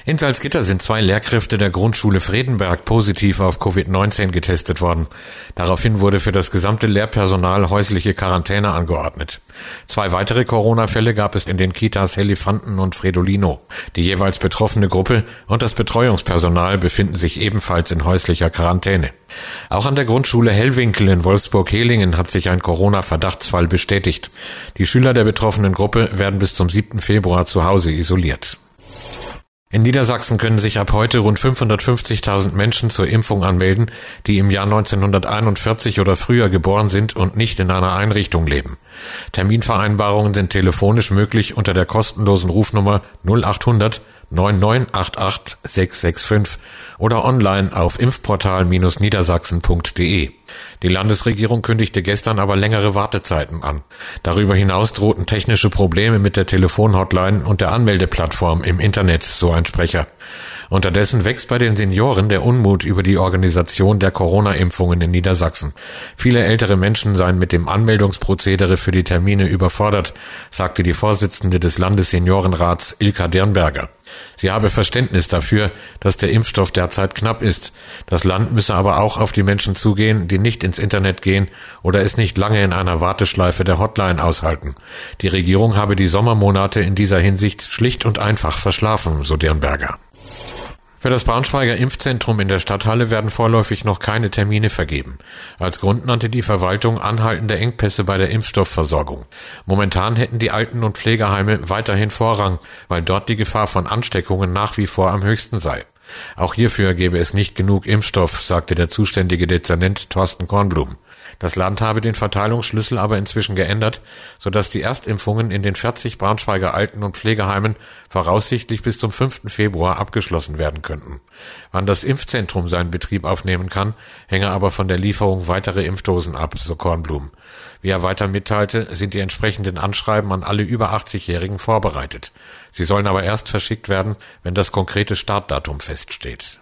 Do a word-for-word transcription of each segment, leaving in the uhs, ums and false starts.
In Salzgitter sind zwei Lehrkräfte der Grundschule Fredenberg positiv auf Covid neunzehn getestet worden. Daraufhin wurde für das gesamte Lehrpersonal häusliche Quarantäne angeordnet. Zwei weitere Corona-Fälle gab es in den Kitas Helifanten und Fredolino. Die jeweils betroffene Gruppe und das Betreuungspersonal befinden sich ebenfalls in häuslicher Quarantäne. Auch an der Grundschule Hellwinkel in Wolfsburg-Hehlingen hat sich ein Corona-Verdachtsfall bestätigt. Die Schüler der betroffenen Gruppe werden bis zum siebten Februar zu Hause isoliert. In Niedersachsen können sich ab heute rund fünfhundertfünfzigtausend Menschen zur Impfung anmelden, die im Jahr neunzehnhunderteinundvierzig oder früher geboren sind und nicht in einer Einrichtung leben. Terminvereinbarungen sind telefonisch möglich unter der kostenlosen Rufnummer null achthundert neun neun acht acht sechs sechs fünf oder online auf impfportal Bindestrich niedersachsen Punkt de. Die Landesregierung kündigte gestern aber längere Wartezeiten an. Darüber hinaus drohten technische Probleme mit der Telefonhotline und der Anmeldeplattform im Internet, so ein Sprecher. Unterdessen wächst bei den Senioren der Unmut über die Organisation der Corona-Impfungen in Niedersachsen. Viele ältere Menschen seien mit dem Anmeldungsprozedere für die Termine überfordert, sagte die Vorsitzende des Landesseniorenrats Ilka Dirnberger. Sie habe Verständnis dafür, dass der Impfstoff derzeit knapp ist. Das Land müsse aber auch auf die Menschen zugehen, die nicht ins Internet gehen oder es nicht lange in einer Warteschleife der Hotline aushalten. Die Regierung habe die Sommermonate in dieser Hinsicht schlicht und einfach verschlafen, so Dirnberger. Für das Braunschweiger Impfzentrum in der Stadthalle werden vorläufig noch keine Termine vergeben. Als Grund nannte die Verwaltung anhaltende Engpässe bei der Impfstoffversorgung. Momentan hätten die Alten- und Pflegeheime weiterhin Vorrang, weil dort die Gefahr von Ansteckungen nach wie vor am höchsten sei. Auch hierfür gäbe es nicht genug Impfstoff, sagte der zuständige Dezernent Thorsten Kornblum. Das Land habe den Verteilungsschlüssel aber inzwischen geändert, sodass die Erstimpfungen in den vierzig Braunschweiger Alten- und Pflegeheimen voraussichtlich bis zum fünften Februar abgeschlossen werden könnten. Wann das Impfzentrum seinen Betrieb aufnehmen kann, hänge aber von der Lieferung weiterer Impfdosen ab, so Kornblum. Wie er weiter mitteilte, sind die entsprechenden Anschreiben an alle über achtzigjährigen vorbereitet. Sie sollen aber erst verschickt werden, wenn das konkrete Startdatum feststeht.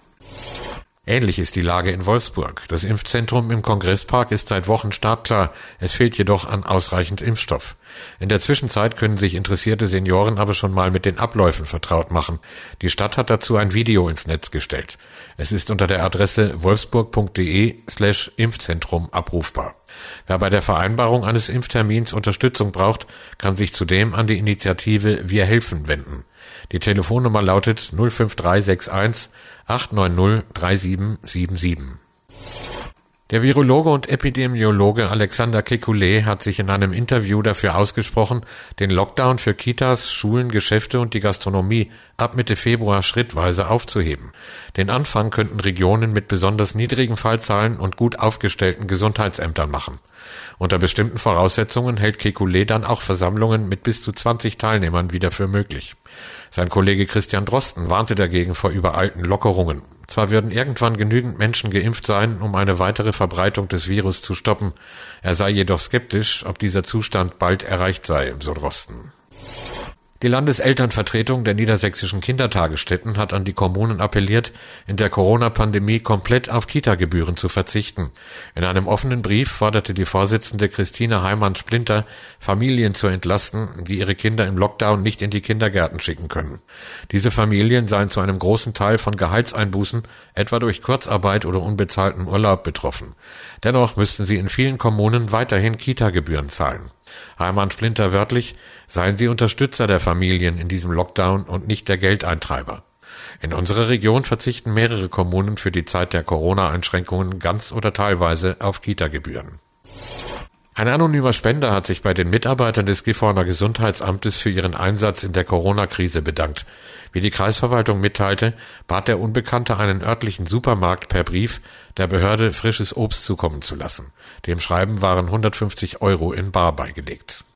Ähnlich ist die Lage in Wolfsburg. Das Impfzentrum im Kongresspark ist seit Wochen startklar. Es fehlt jedoch an ausreichend Impfstoff. In der Zwischenzeit können sich interessierte Senioren aber schon mal mit den Abläufen vertraut machen. Die Stadt hat dazu ein Video ins Netz gestellt. Es ist unter der Adresse wolfsburg punkt de slash Impfzentrum abrufbar. Wer bei der Vereinbarung eines Impftermins Unterstützung braucht, kann sich zudem an die Initiative Wir helfen wenden. Die Telefonnummer lautet null fünf drei sechs eins acht neun null drei sieben sieben sieben. Der Virologe und Epidemiologe Alexander Kekulé hat sich in einem Interview dafür ausgesprochen, den Lockdown für Kitas, Schulen, Geschäfte und die Gastronomie ab Mitte Februar schrittweise aufzuheben. Den Anfang könnten Regionen mit besonders niedrigen Fallzahlen und gut aufgestellten Gesundheitsämtern machen. Unter bestimmten Voraussetzungen hält Kekulé dann auch Versammlungen mit bis zu zwanzig Teilnehmern wieder für möglich. Sein Kollege Christian Drosten warnte dagegen vor übereilten Lockerungen. Zwar würden irgendwann genügend Menschen geimpft sein, um eine weitere Verbreitung des Virus zu stoppen. Er sei jedoch skeptisch, ob dieser Zustand bald erreicht sei, so Drosten. Die Landeselternvertretung der niedersächsischen Kindertagesstätten hat an die Kommunen appelliert, in der Corona-Pandemie komplett auf Kita-Gebühren zu verzichten. In einem offenen Brief forderte die Vorsitzende Christine Heimann-Splinter, Familien zu entlasten, die ihre Kinder im Lockdown nicht in die Kindergärten schicken können. Diese Familien seien zu einem großen Teil von Gehaltseinbußen, etwa durch Kurzarbeit oder unbezahlten Urlaub, betroffen. Dennoch müssten sie in vielen Kommunen weiterhin Kita-Gebühren zahlen. Heimann-Splinter wörtlich: Seien Sie Unterstützer der Familien in diesem Lockdown und nicht der Geldeintreiber. In unserer Region verzichten mehrere Kommunen für die Zeit der Corona-Einschränkungen ganz oder teilweise auf Kita-Gebühren. Ein anonymer Spender hat sich bei den Mitarbeitern des Gifhorner Gesundheitsamtes für ihren Einsatz in der Corona-Krise bedankt. Wie die Kreisverwaltung mitteilte, bat der Unbekannte einen örtlichen Supermarkt per Brief, der Behörde frisches Obst zukommen zu lassen. Dem Schreiben waren hundertfünfzig Euro in bar beigelegt.